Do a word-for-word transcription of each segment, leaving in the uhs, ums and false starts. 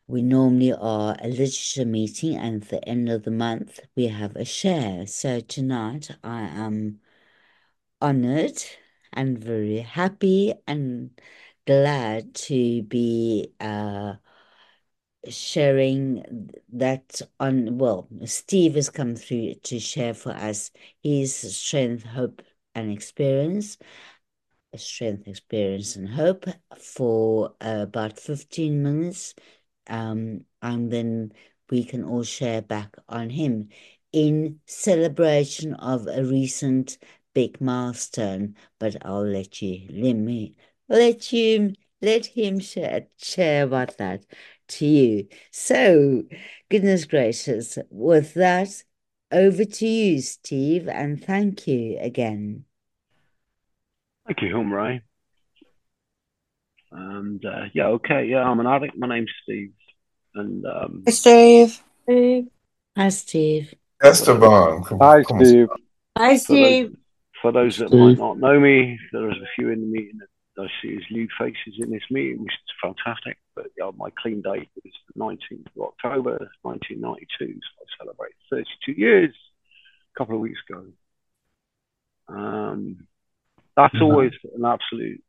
we normally are a literature meeting, and at the end of the month, we have a share. So tonight, I am honored and very happy and glad to be uh, sharing that on, well, Steve has come through to share for us his strength, hope, and experience. Strength, experience, and hope for uh, about fifteen minutes. Um, and then we can all share back on him in celebration of a recent big milestone. But I'll let you, let me, let you, let him share, share about that to you. So, goodness gracious, with that, over to you, Steve, and thank you again. Thank you, Humray. And uh, yeah, okay, yeah, I'm an addict. My name's Steve, and Hey, um, Steve. Hey. Hi, Steve. for those Esteban, ¿cómo, Hi, cómo se Steve. Hi, for those Steve. for those that might Steve. not know me, there's a few in the meeting that I see as new faces in this meeting, which is fantastic. But yeah, my clean date is the nineteenth of October, nineteen ninety-two. So I celebrated thirty-two years a couple of weeks ago. Um, that's llama? always an absolute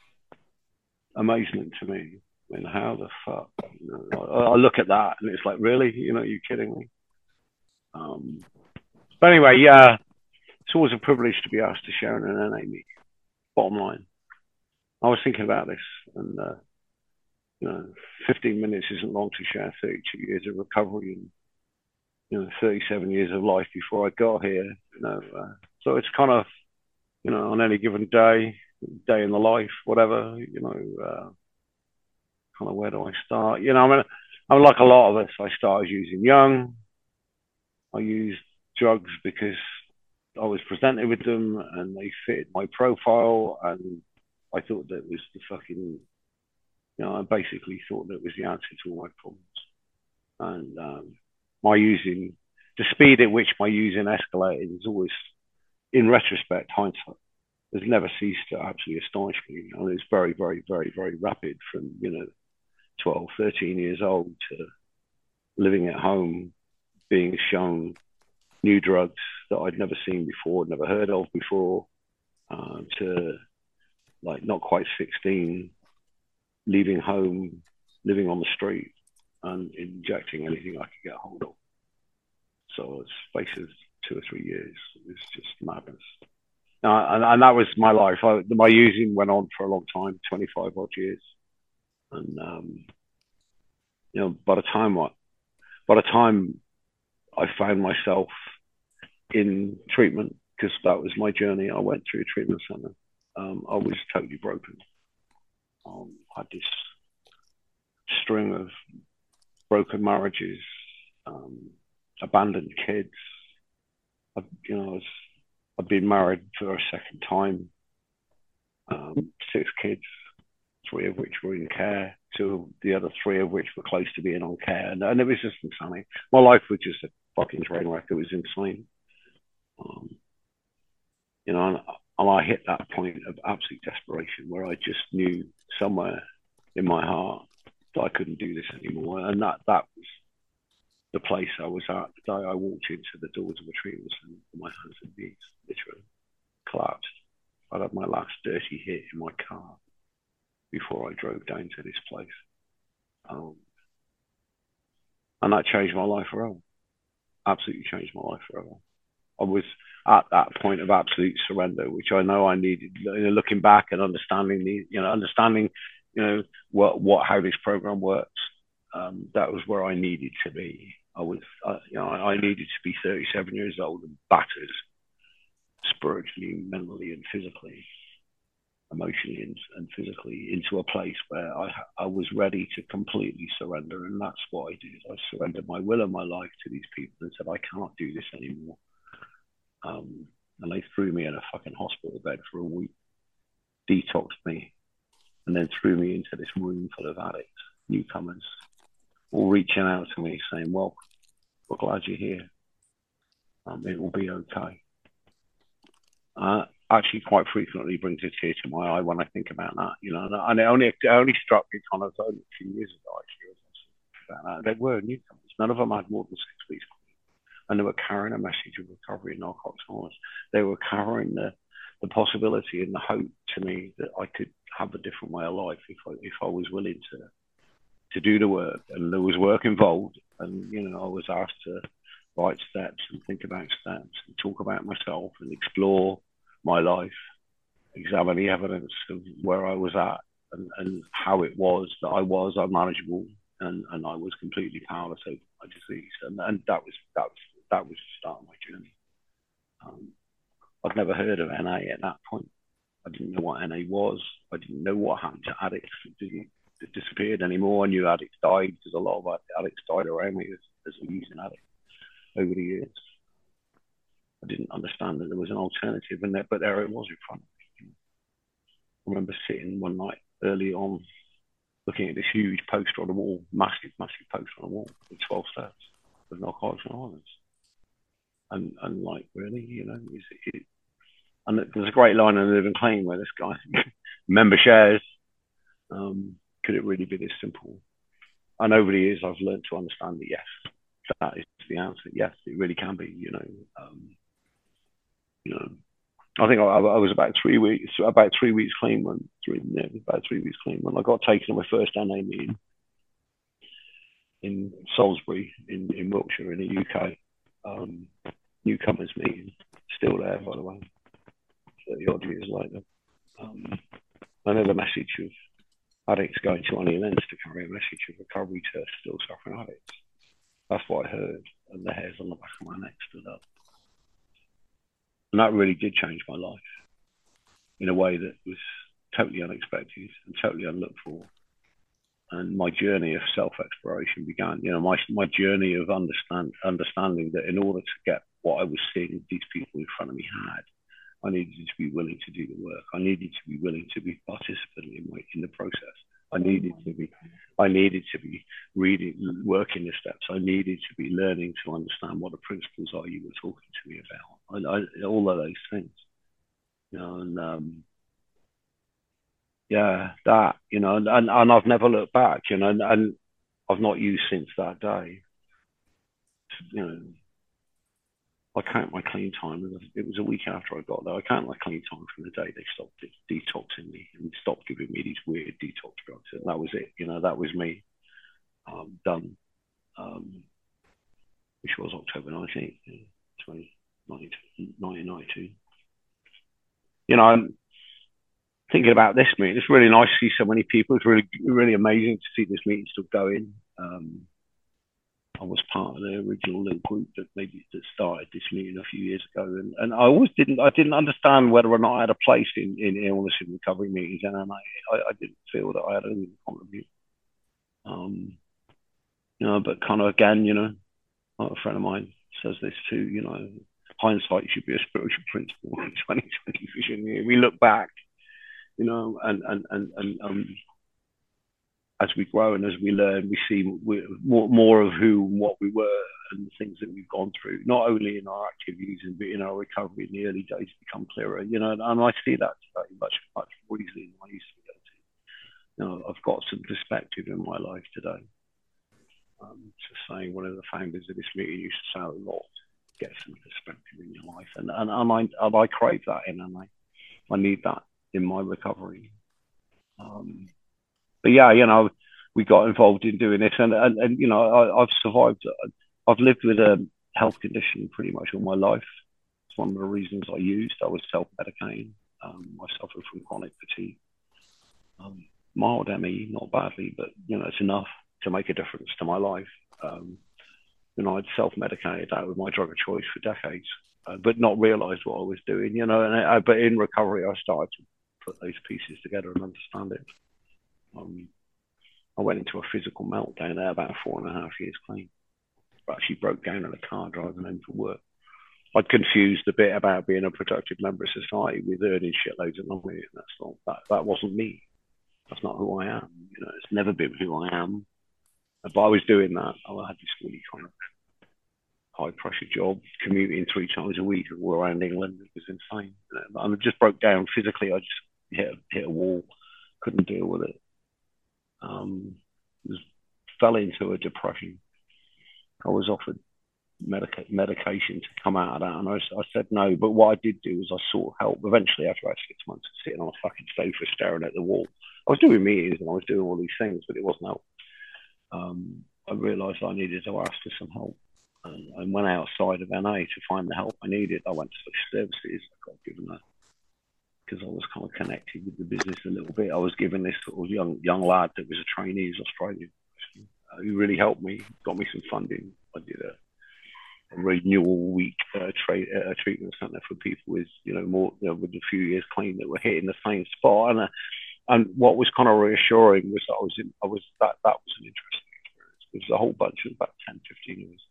amazement to me. I mean, how the fuck? You know, I, I look at that and it's like, really? You know, are you kidding me? Um, but anyway, yeah, it's always a privilege to be asked to share in an N A meeting. Bottom line, I was thinking about this, and uh, you know, fifteen minutes isn't long to share thirty-two years of recovery and you know, thirty-seven years of life before I got here. You know, uh, so it's kind of you know, on any given day, day in the life, whatever. You know, uh, kind of where do I start? You know, I mean, I'm like a lot of us. I started using young. I used drugs because I was presented with them and they fit my profile, and I thought that was the fucking, you know, I basically thought that was the answer to all my problems. And um, my using, the speed at which my using escalated is always, in retrospect, hindsight, has never ceased to absolutely astonish me. I mean, it's very, very, very, very rapid from, you know, twelve, thirteen years old to living at home, being shown new drugs that I'd never seen before, never heard of before, uh, to like not quite sixteen, leaving home, living on the street, and injecting anything I could get hold of. So it's space of two or three years. It's just madness. Uh, and, and that was my life. I, my using went on for a long time, twenty-five odd years. And, um, you know, by the time I, by the time I found myself in treatment, because that was my journey, I went through a treatment center. Um, I was totally broken. Um, I had this string of broken marriages, um, abandoned kids. I, you know, I was, I've been married for a second time, um, six kids, three of which were in care, two, the other three of which were close to being on care. And, and it was just insane. My life was just a fucking train wreck. It was insane. Um, you know, and, and I hit that point of absolute desperation where I just knew somewhere in my heart that I couldn't do this anymore. And that, that was the place I was at the day I walked into the doors of a treatment center with my hands and knees, literally collapsed. I'd had my last dirty hit in my car before I drove down to this place. Um, and that changed my life forever. Absolutely changed my life forever. I was at that point of absolute surrender, which I know I needed. You know, looking back and understanding the, you know, understanding, you know, what what how this program works. Um, that was where I needed to be. I was, uh, you know, I needed to be thirty-seven years old and battered, spiritually, mentally, and physically, emotionally, and, and physically, into a place where I I was ready to completely surrender, and that's what I did. I surrendered my will and my life to these people and said, I can't do this anymore. Um, and they threw me in a fucking hospital bed for a week, detoxed me, and then threw me into this room full of addicts, newcomers, all reaching out to me saying, well, we're glad you're here. Um, it will be okay. Uh, actually, quite frequently brings a tear to my eye when I think about that, you know. And it only, it only struck me kind of only a few years ago, actually. about that. They were newcomers. None of them had more than six weeks. And they were carrying a message of recovery in Narcotics Anonymous. They were carrying the, the possibility and the hope to me that I could have a different way of life if I, if I was willing to to do the work. And there was work involved. And, you know, I was asked to write steps and think about steps and talk about myself and explore my life, examine the evidence of where I was at and, and how it was that I was unmanageable and, and I was completely powerless over my disease. And, and that was that was that was the start of my journey. Um, I'd never heard of N A at that point. I didn't know what N A was. I didn't know what happened to addicts. It didn't it disappeared anymore. I knew addicts died because a lot of addicts died around me as, as a using addict over the years. I didn't understand that there was an alternative, and that, but there it was in front of me. I remember sitting one night early on, looking at this huge poster on the wall, massive, massive poster on the wall with twelve steps of Narcotics Anonymous. And, and like, really, you know, is it, and there's a great line in Live and Clean where this guy, member shares, um, could it really be this simple? And over the years, I've learned to understand that, yes, that is the answer. Yes, it really can be, you know. Um, you know, I think I, I was about three weeks, about three weeks clean when, three, yeah, about three weeks clean when I got taken to my first N A meeting in Salisbury, in, in Wiltshire, in the U K. Um, newcomers meeting, still there, by the way, thirty odd years later. Um, I know the message of addicts going to any lengths to carry a message of recovery to still suffering addicts. That's what I heard, and the hairs on the back of my neck stood up. And that really did change my life in a way that was totally unexpected and totally unlooked for. And my journey of self-exploration began. You know, my my journey of understand understanding that in order to get what I was seeing these people in front of me had, I needed to be willing to do the work. I needed to be willing to be participant in my, in the process. I needed to be, I needed to be reading, working the steps. I needed to be learning to understand what the principles are you were talking to me about. I, I, all of those things, you know, and um, yeah, that, you know, and, and, and I've never looked back, you know, and, and I've not used since that day. You know, I count my clean time. It was a week after I got there. I count my clean time from the day they stopped detoxing me and stopped giving me these weird detox drugs. And that was it. You know, that was me um, done, um, which was October nineteenth, nineteen ninety-two. You know, I'm thinking about this meeting. It's really nice to see so many people. It's really, really amazing to see this meeting still going. Um, I was part of the original little group that maybe that started this meeting a few years ago, and, and I always didn't I didn't understand whether or not I had a place in, in illness and recovery meetings, and I, I didn't feel that I had anything to contribute. Um, you know, but kind of again, you know, a friend of mine says this too. You know, hindsight should be a spiritual principle. twenty twenty vision. We look back, you know, and and and and um. as we grow and as we learn, we see more, more of who and what we were and the things that we've gone through, not only in our activities and in our recovery in the early days become clearer, you know, and I see that today much, much more easily than I used to be able to. You know, I've got some perspective in my life today. Um, just saying, one of the founders of this meeting used to say a lot, get some perspective in your life. And, and, and, I, and I crave that in, and I, I need that in my recovery. Um, But yeah, you know, we got involved in doing this, and and, and you know, I, I've survived. I've lived with a health condition pretty much all my life. It's one of the reasons I used. I was self-medicating. Um, I suffered from chronic fatigue, um, mild M E, not badly, but you know, it's enough to make a difference to my life. Um, you know, I'd self-medicated out with my drug of choice for decades, uh, but not realised what I was doing. You know, and I, but in recovery, I started to put those pieces together and understand it. Um, I went into a physical meltdown there about four and a half years clean. I actually broke down in a car driving home from work. I'd confused the bit about being a productive member of society with earning shitloads of money, and that's not that. That wasn't me. That's not who I am. You know, it's never been who I am. But I was doing that. I had this really kind of high pressure job, commuting three times a week around England. It was insane. And I just broke down physically. I just hit hit a wall. Couldn't deal with it. Um, it was fell into a depression. I was offered medica- medication to come out of that, and I, I said no. But what I did do was I sought help. Eventually, after about six months of sitting on a fucking sofa staring at the wall, I was doing meetings and I was doing all these things, but it wasn't help. Um, I realised I needed to ask for some help, and, and went outside of N A to find the help I needed. I went to social services. I got given that because I was kind of connected with the business a little bit. I was given this sort of young young lad that was a trainee, he's Australian, uh, who really helped me, got me some funding. I did a A renewal week uh, tra- uh, treatment centre for people with, you know, more, you know, with a few years clean that were hitting the same spot. And uh, and what was kind of reassuring was that I was in, I was that that was an interesting experience. There was a whole bunch of about ten, fifteen of us,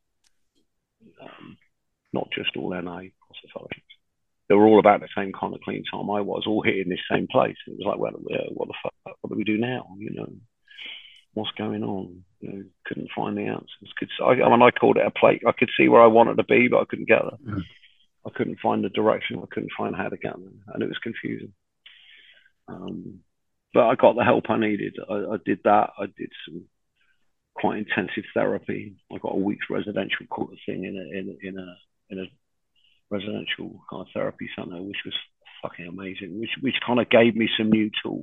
um, not just all N A across the fellowships. They were all about the same kind of clean time I was, all hitting this same place. It was like, well, what the fuck? What do we do now? You know, what's going on? You know, couldn't find the answers. Could I, I mean, I called it a plate. I could see where I wanted to be, but I couldn't get there. Mm. I couldn't find the direction. I couldn't find how to get there, and it was confusing. Um, but I got the help I needed. I, I did that. I did some quite intensive therapy. I got a week's residential court thing in a in, in a in a residential kind of therapy center, which was fucking amazing. Which which kind of gave me some new tools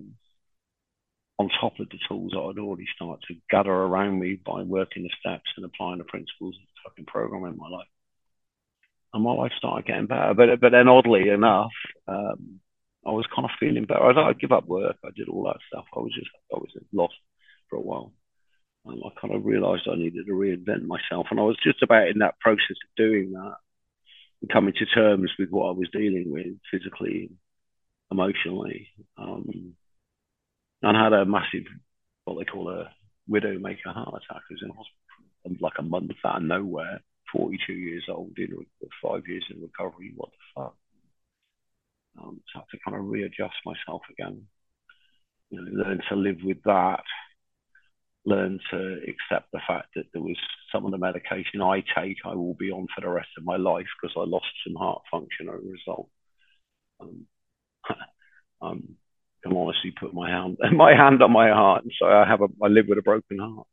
on top of the tools that I'd already started to gather around me by working the steps and applying the principles of the fucking program in my life. And my life started getting better. But but then oddly enough, um, I was kind of feeling better. I I'd give up work. I did all that stuff. I was just, I was lost for a while. Um, I kind of realized I needed to reinvent myself. And I was just about in that process of doing that, and coming to terms with what I was dealing with physically, emotionally. Um, and had a massive, what they call a widowmaker heart attack. I was in hospital like a month out of nowhere, forty-two years old, in five years in recovery. What the fuck? Um, so I had to kind of readjust myself again, you know, learn to live with that, learn to accept the fact that there was some of the medication I take I will be on for the rest of my life because I lost some heart function as a result. Um, um, can honestly put my hand my hand on my heart and say I have a I live with a broken heart.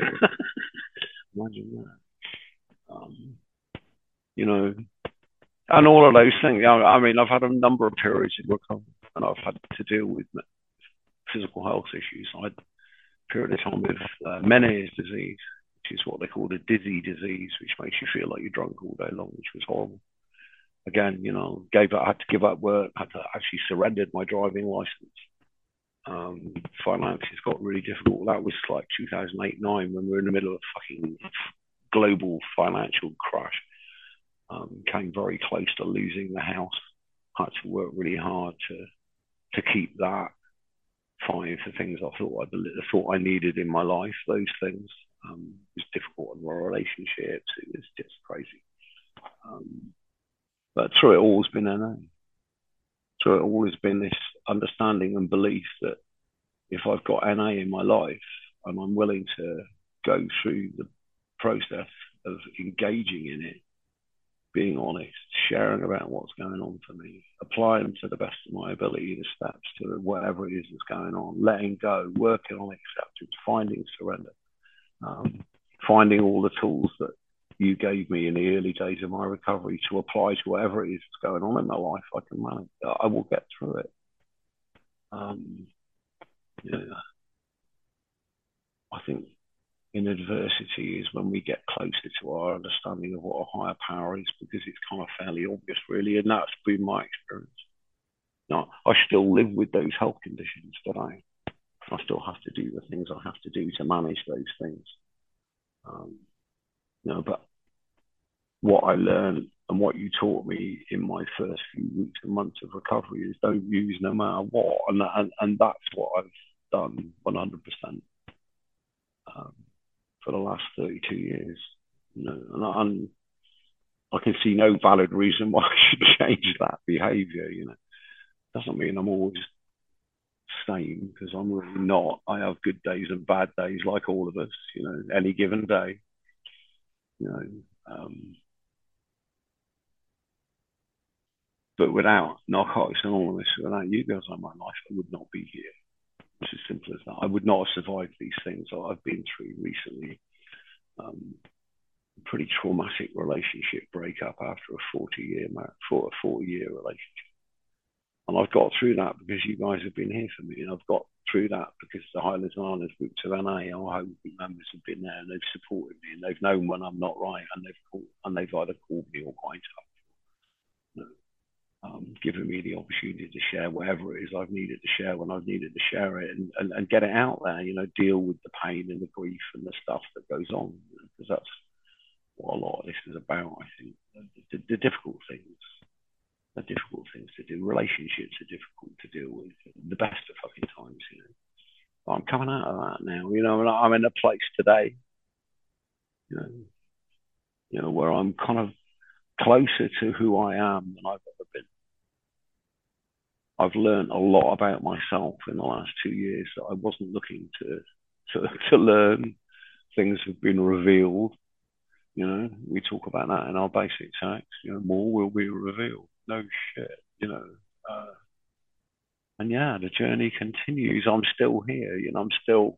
Imagine that. Um, you know, and all of those things. I mean, I've had a number of periods in recovery, and I've had to deal with physical health issues. I had a period of time with uh, Meniere's disease, which is what they call a dizzy disease, which makes you feel like you're drunk all day long, which was horrible. Again, you know, gave up, had to give up work, had to actually surrendered my driving license. Um, finances got really difficult. That was like two thousand eight, nine, when we were in the middle of a fucking global financial crash. Um, came very close to losing the house. Had to work really hard to to keep that. Fighting for things I thought I, I thought I needed in my life. Those things. Um, it was difficult in my relationships. It was just crazy. Um, but through it all has been N A. Through it all has been this understanding and belief that if I've got N A in my life and I'm willing to go through the process of engaging in it, being honest, sharing about what's going on for me, applying to the best of my ability the steps to whatever it is that's going on, letting go, working on acceptance, finding surrender, um, finding all the tools that you gave me in the early days of my recovery to apply to whatever it is that's going on in my life. I can manage. I will get through it. Um, yeah. I think in adversity is when we get closer to our understanding of what a higher power is, because it's kind of fairly obvious, really, and that's been my experience. Now, I still live with those health conditions today. I still have to do the things I have to do to manage those things. Um, you know, but what I learned and what you taught me in my first few weeks and months of recovery is don't use no matter what, and and, and that's what I've done one hundred percent. Um, for the last thirty-two years, you know, and I, and I can see no valid reason why I should change that behaviour. You know, doesn't mean I'm always sane, because I'm really not. I have good days and bad days, like all of us. You know, any given day. You know, um, but without Narcotics Anonymous, without you guys on my life, I would not be here. It's as simple as that. I would not have survived these things that I've been through recently. Um, pretty traumatic relationship breakup after a forty year for a forty year relationship. And I've got through that because you guys have been here for me. And I've got through that because the Highlands and Islands group to N A, our home group members have been there and they've supported me and they've known when I'm not right and they've called, and they've either called me or quite up. You know, um, giving me the opportunity to share whatever it is I've needed to share when I've needed to share it and, and, and get it out there, you know, deal with the pain and the grief and the stuff that goes on. Because you know, that's what a lot of this is about, I think. The, the, the difficult things. Are difficult things to do. Relationships are difficult to deal with. The best of fucking times, you know. But I'm coming out of that now, you know. And I'm in a place today, you know, you know, where I'm kind of closer to who I am than I've ever been. I've learned a lot about myself in the last two years that I wasn't looking to to, to learn. Things have been revealed. You know, we talk about that in our basic text. You know, more will be revealed. No shit, you know. Uh, and yeah, the journey continues. I'm still here, you know. I'm still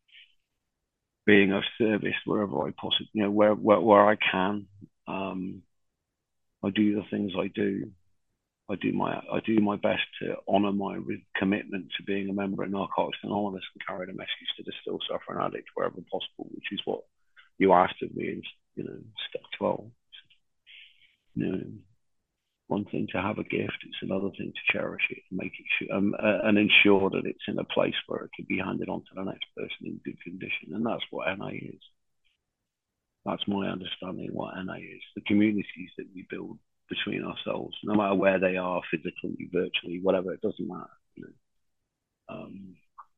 being of service wherever I possibly, you know, where where, where I can. Um, I do the things I do. I do my I do my best to honour my commitment to being a member of Narcotics Anonymous and carry the message to the still suffering addict wherever possible, which is what you asked of me in, you know, step twelve. You know, one thing to have a gift, it's another thing to cherish it and make it sure, um, uh, and ensure that it's in a place where it can be handed on to the next person in good condition. And that's what N A is. That's my understanding of what N A is. The communities that we build between ourselves, no matter where they are, physically, virtually, whatever, it doesn't matter. You know, um,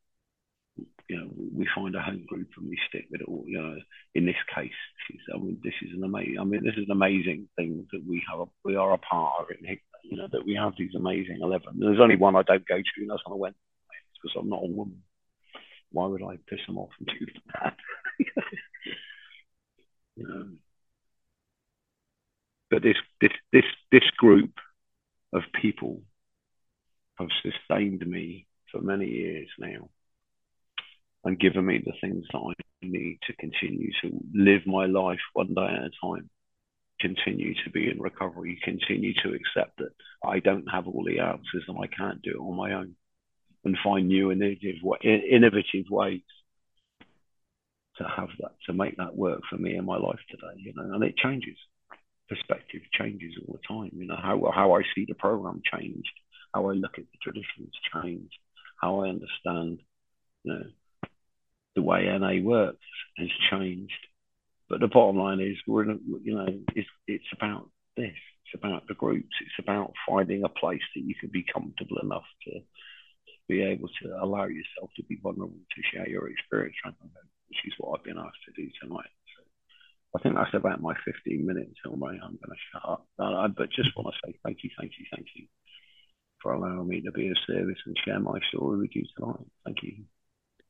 you know, we find a home group and we stick with it all. You know, in this case, I mean, this is an amazing. I mean, this is an amazing thing that we have. We are a part of it. You know, that we have these amazing eleven. There's only one I don't go to, and that's when I went because I'm not a woman. Why would I piss them off and do that? You know. But this this this this group of people have sustained me for many years now and given me the things that I need to continue to live my life one day at a time, continue to be in recovery, continue to accept that I don't have all the answers and I can't do it on my own, and find new innovative, innovative ways to have that, to make that work for me in my life today, you know. And it changes. Perspective changes all the time, you know, how, how I see the program changed, how I look at the traditions changed, how I understand, you know, the way N A works has changed. But the bottom line is, we're in a, you know, it's it's about this. It's about the groups. It's about finding a place that you can be comfortable enough to be able to allow yourself to be vulnerable, to share your experience, which is what I've been asked to do tonight. So I think that's about my fifteen minutes, Hilary. I'm going to shut up. I, but just want to say thank you, thank you, thank you for allowing me to be of service and share my story with you tonight.